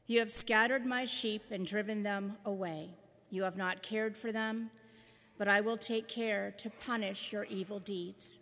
You have scattered my sheep and driven them away. You have not cared for them, but I will take care to punish your evil deeds.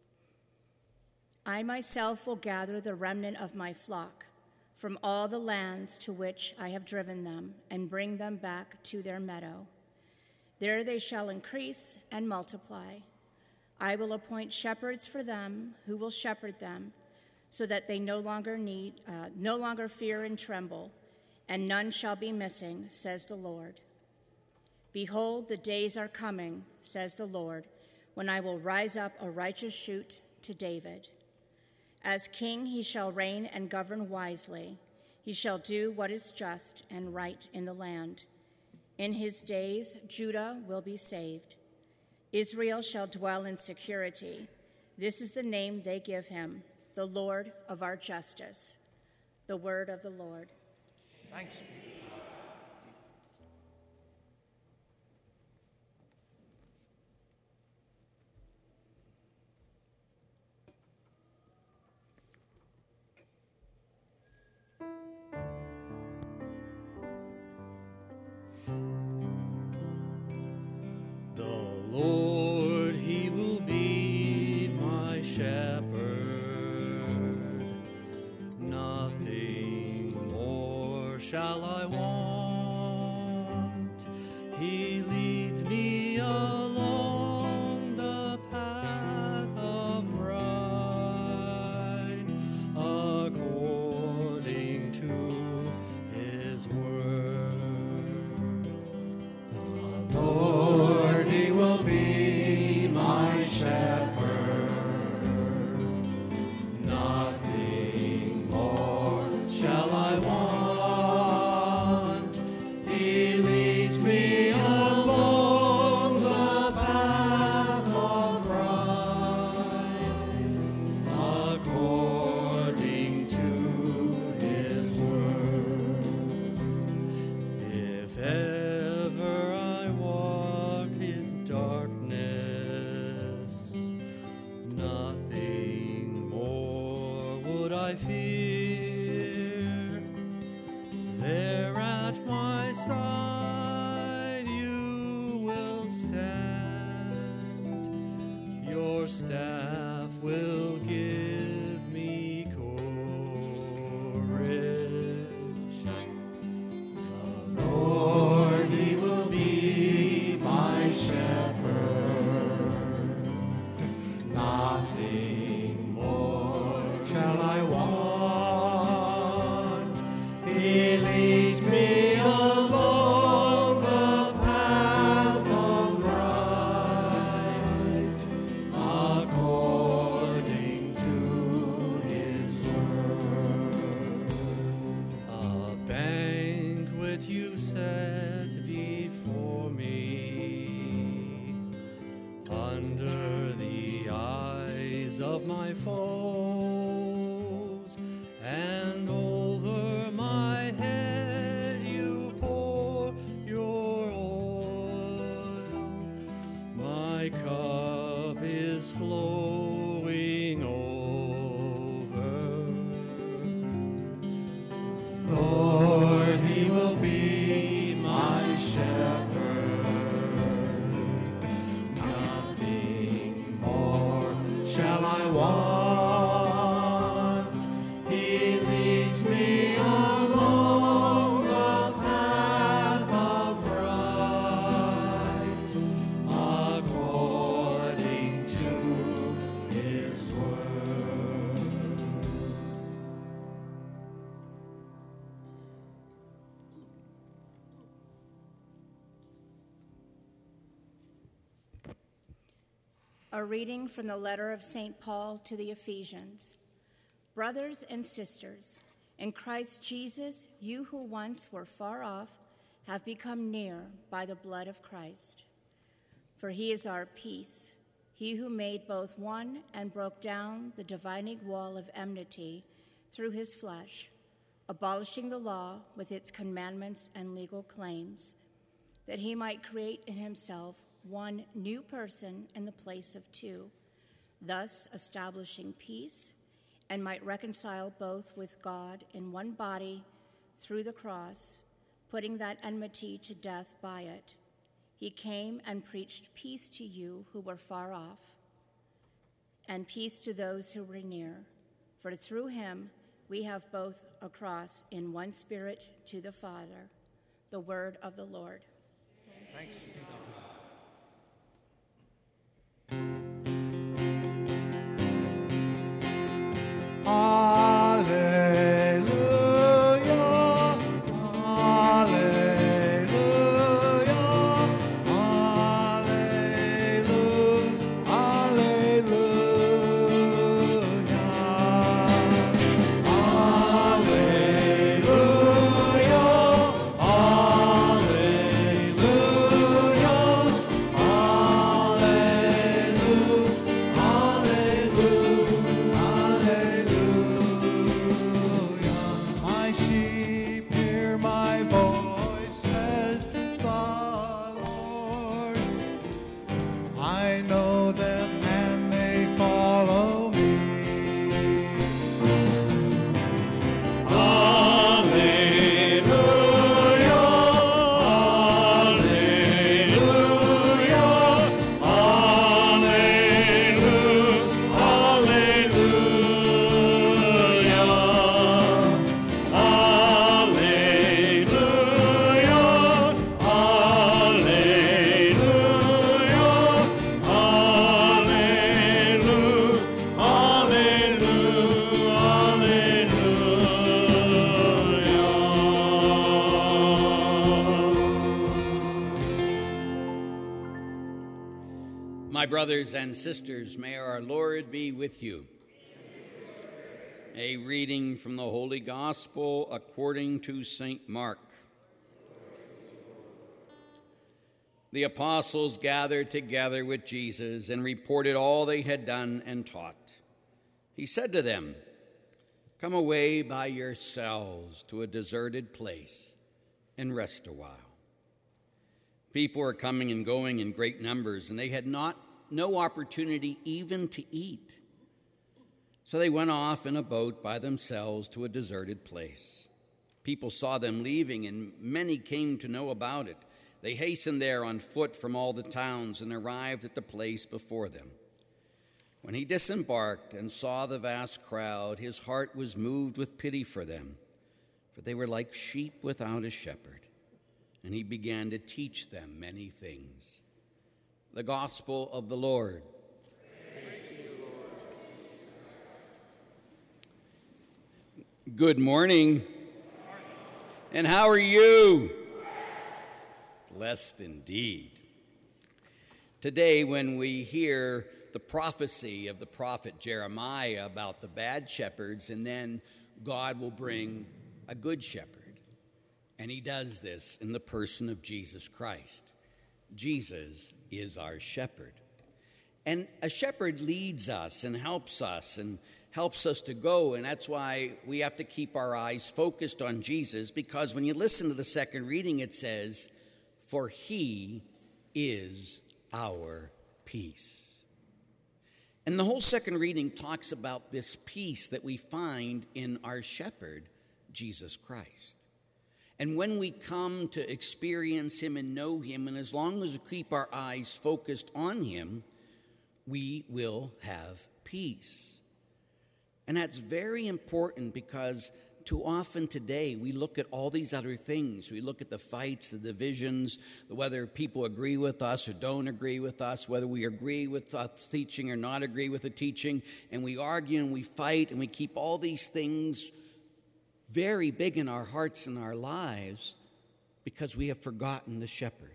I myself will gather the remnant of my flock from all the lands to which I have driven them and bring them back to their meadow. There they shall increase and multiply. I will appoint shepherds for them who will shepherd them, so that they no longer fear and tremble, and none shall be missing, says the Lord. Behold, the days are coming, says the Lord, when I will rise up a righteous shoot to David. As king he shall reign and govern wisely. He shall do what is just and right in the land. In his days Judah will be saved. Israel shall dwell in security. This is the name they give him, the Lord of our justice. The word of the Lord. Thanks. Lord, he will be my shepherd, nothing more shall I want. He leads me along the path of right, according to his word. The Lord, he will be my shepherd, nothing more shall I want. He leads me along the path of right, according to his word. If ever I walk in darkness, nothing more would I fear. There at my side you will stand. Your staff will give me courage. The Lord, he will be my shepherd, nothing more shall I want. He leads me along the path of right, according to his word. A banquet you set before me, under the eyes of my foes, and over my head you pour your oil. My cup is flowing over. Lord, he will be my shepherd, nothing more shall I want. He leads me along the path of right, according to his word. A reading from the letter of St. Paul to the Ephesians. Brothers and sisters, in Christ Jesus, you who once were far off have become near by the blood of Christ. For he is our peace, he who made both one and broke down the dividing wall of enmity through his flesh, abolishing the law with its commandments and legal claims, that he might create in himself one new person in the place of two, thus establishing peace, and might reconcile both with God in one body through the cross, putting that enmity to death by it. He came and preached peace to you who were far off, and peace to those who were near. For through him we have both a cross in one spirit to the Father. The word of the Lord. Thanks be to God. Hallelujah, hallelujah, hallelujah, my sheep hear my voice, says the Lord. I know them and they follow me. My brothers and sisters, may our Lord be with you. A reading from the Holy Gospel according to St. Mark. The apostles gathered together with Jesus and reported all they had done and taught. He said to them, "Come away by yourselves to a deserted place and rest a while." People were coming and going in great numbers, and they had no opportunity even to eat. So they went off in a boat by themselves to a deserted place. People saw them leaving, and many came to know about it. They hastened there on foot from all the towns and arrived at the place before them. When he disembarked and saw the vast crowd, his heart was moved with pity for them, for they were like sheep without a shepherd. And he began to teach them many things. The Gospel of the Lord. Praise to you, Lord Jesus Christ. Good morning. And how are you? Blessed indeed. Today, when we hear the prophecy of the prophet Jeremiah about the bad shepherds, and then God will bring a good shepherd. And he does this in the person of Jesus Christ. Jesus is our shepherd. And a shepherd leads us and helps us to go. And that's why we have to keep our eyes focused on Jesus, because when you listen to the second reading, it says, "For he is our peace." And the whole second reading talks about this peace that we find in our shepherd, Jesus Christ. And when we come to experience him and know him, and as long as we keep our eyes focused on him, we will have peace. And that's very important, because too often today we look at all these other things. We look at the fights, the divisions, whether people agree with us or don't agree with us, whether we agree with us teaching or not agree with the teaching, and we argue and we fight and we keep all these things very big in our hearts and our lives, because we have forgotten the shepherd,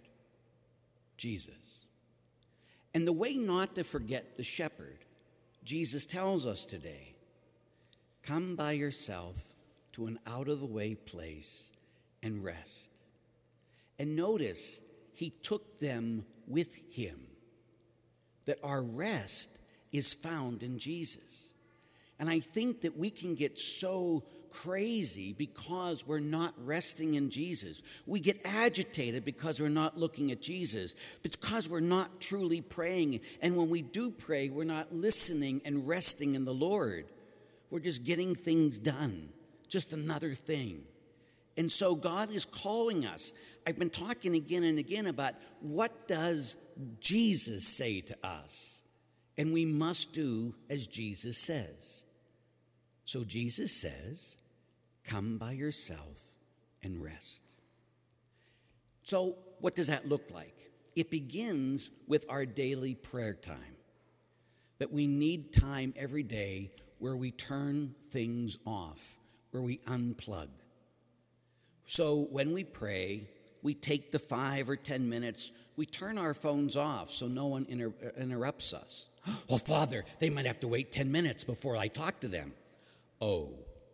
Jesus. And the way not to forget the shepherd, Jesus tells us today, come by yourself to an out-of-the-way place and rest. And notice, he took them with him, that our rest is found in Jesus. And I think that we can get so crazy because we're not resting in Jesus. We get agitated because we're not looking at Jesus, because we're not truly praying. And when we do pray, we're not listening and resting in the Lord. We're just getting things done, just another thing. And so God is calling us. I've been talking again and again about what does Jesus say to us? And we must do as Jesus says. So Jesus says, come by yourself and rest. So what does that look like? It begins with our daily prayer time. That we need time every day where we turn things off, where we unplug. So when we pray, we take the 5 or 10 minutes, we turn our phones off so no one interrupts us. Well, Father, they might have to wait 10 minutes before I talk to them. Oh,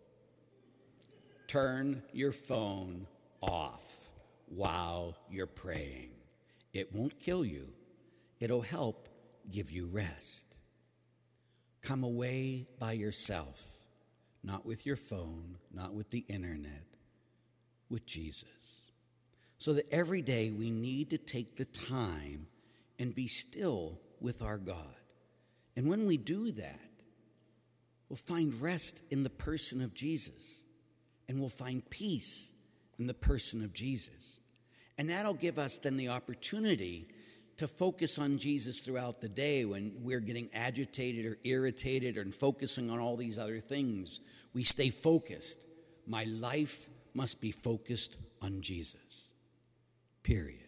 turn your phone off while you're praying. It won't kill you. It'll help give you rest. Come away by yourself, not with your phone, not with the internet, with Jesus. So that every day we need to take the time and be still with our God. And when we do that, we'll find rest in the person of Jesus. And we'll find peace in the person of Jesus. And that'll give us then the opportunity to focus on Jesus throughout the day when we're getting agitated or irritated and focusing on all these other things. We stay focused. My life must be focused on Jesus. Period.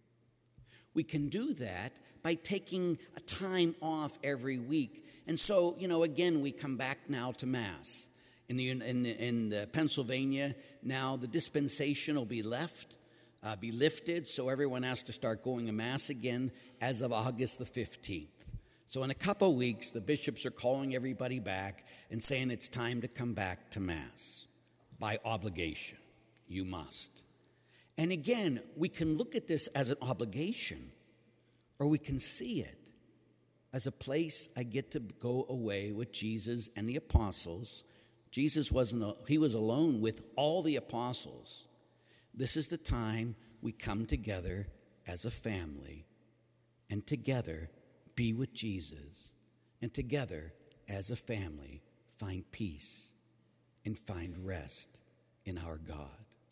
We can do that by taking a time off every week. And so, again, we come back now to Mass. In Pennsylvania, now the dispensation will be lifted, so everyone has to start going to Mass again as of August the 15th. So in a couple weeks, the bishops are calling everybody back and saying it's time to come back to Mass. By obligation, you must. And again, we can look at this as an obligation, or we can see it as a place I get to go away with Jesus and the apostles. Jesus was alone with all the apostles. This is the time we come together as a family and together be with Jesus and together as a family find peace and find rest in our God.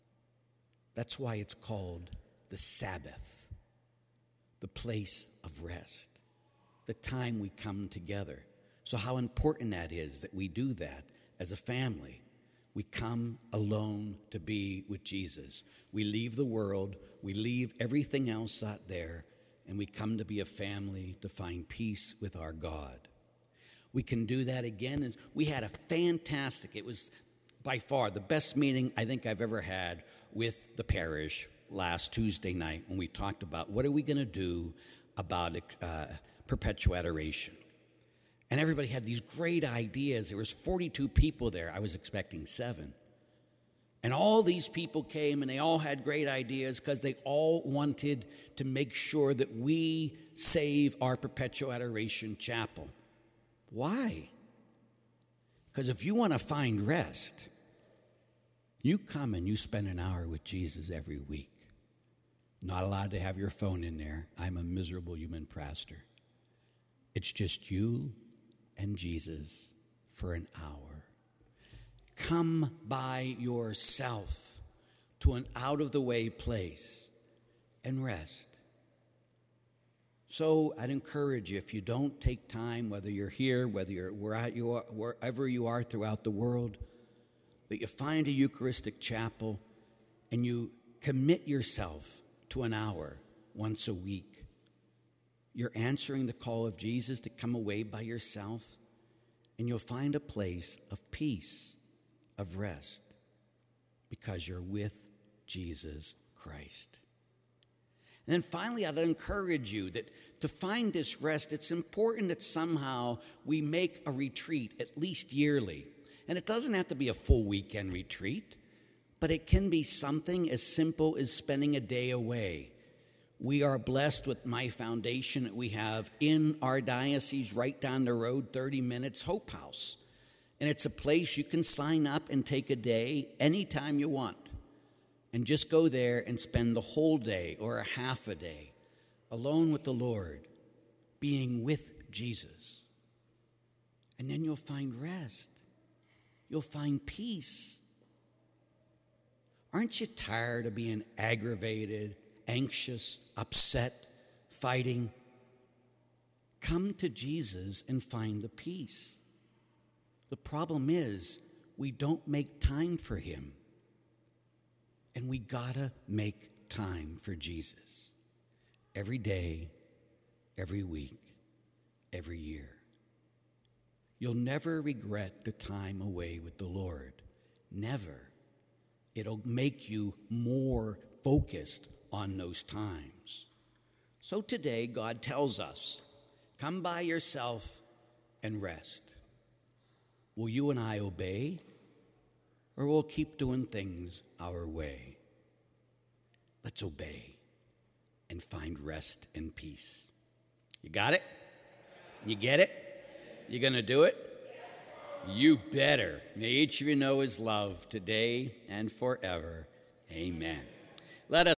That's why it's called the Sabbath, the place of rest, the time we come together. So how important that is that we do that as a family. We come alone to be with Jesus. We leave the world, we leave everything else out there, and we come to be a family to find peace with our God. We can do that again. We had a fantastic, it was by far the best meeting I think I've ever had with the parish last Tuesday night when we talked about what are we going to do about perpetual adoration. And everybody had these great ideas. There was 42 people there. I was expecting 7. And all these people came and they all had great ideas because they all wanted to make sure that we save our perpetual adoration chapel. Why? Because if you want to find rest, you come and you spend an hour with Jesus every week. Not allowed to have your phone in there. I'm a miserable human pastor. It's just you and Jesus for an hour. Come by yourself to an out-of-the-way place and rest. So I'd encourage you, if you don't take time, whether you're here, wherever you are throughout the world, that you find a Eucharistic chapel and you commit yourself to an hour once a week. You're answering the call of Jesus to come away by yourself, and you'll find a place of peace, of rest, because you're with Jesus Christ. And then finally, I'd encourage you that to find this rest, it's important that somehow we make a retreat at least yearly. And it doesn't have to be a full weekend retreat, but it can be something as simple as spending a day away. We are blessed with my foundation that we have in our diocese right down the road, 30 minutes, Hope House. And it's a place you can sign up and take a day anytime you want. And just go there and spend the whole day or a half a day alone with the Lord, being with Jesus. And then you'll find rest. You'll find peace. Aren't you tired of being aggravated, anxious, upset, fighting? Come to Jesus and find the peace. The problem is we don't make time for him. And we gotta make time for Jesus. Every day, every week, every year. You'll never regret the time away with the Lord. Never. It'll make you more focused on those times. So today, God tells us, come by yourself and rest. Will you and I obey, or we'll keep doing things our way? Let's obey and find rest and peace. You got it? You get it? You gonna do it? You better. May each of you know his love today and forever. Amen. Let us